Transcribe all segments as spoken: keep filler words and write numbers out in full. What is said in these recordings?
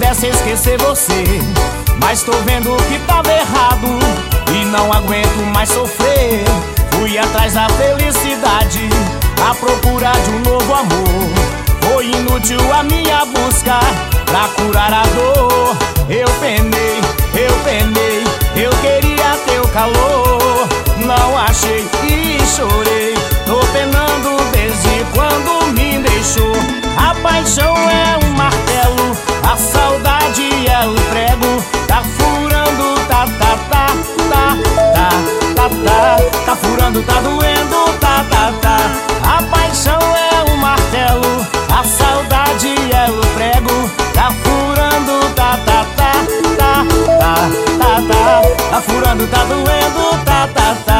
pudesse esquecer você, mas tô vendo que tava errado e não aguento mais sofrer. Fui atrás da felicidade, à procura de um novo amor. Foi inútil a minha busca pra curar a dor. Eu penei, eu penei, eu queria teu calor. Não achei e chorei, tô penando desde quando me deixou. A paixão é um martelo, a saudade é o prego. Tá furando, tá, tá, tá, tá, tá, tá, tá. Tá furando, tá doendo, tá, tá, tá. A paixão é um martelo, a saudade é o prego. Tá furando, tá, tá, tá, tá, tá, tá, tá. Tá furando, tá doendo, tá, tá, tá.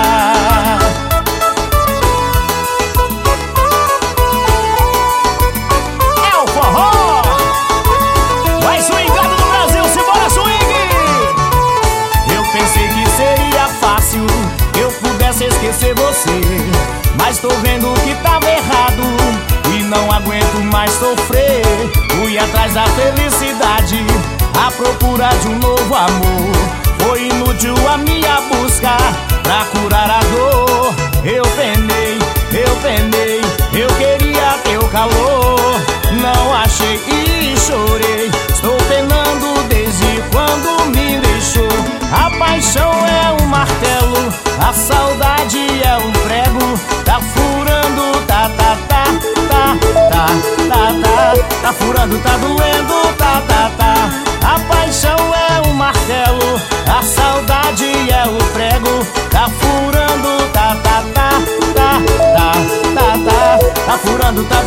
É o forró mais swingado do Brasil, simbora swing! Eu pensei que seria fácil, eu pudesse esquecer você, mas tô vendo que tava errado e não aguento mais sofrer. Fui atrás da felicidade, à procura de um novo amor. Foi inútil a minha busca pra curar a dor. Eu penei, eu penei, eu queria teu calor. Não achei e chorei, estou penando desde quando me deixou. A paixão é um martelo, a saudade é um prego. Tá furando, tá, tá, tá, tá, tá, tá, tá. Tá furando, tá doendo, tá, tá, tá. A paixão é um martelo, a saudade é o prego. Tá furando, tá, tá, tá, tá, tá, tá, tá. Tá furando, tá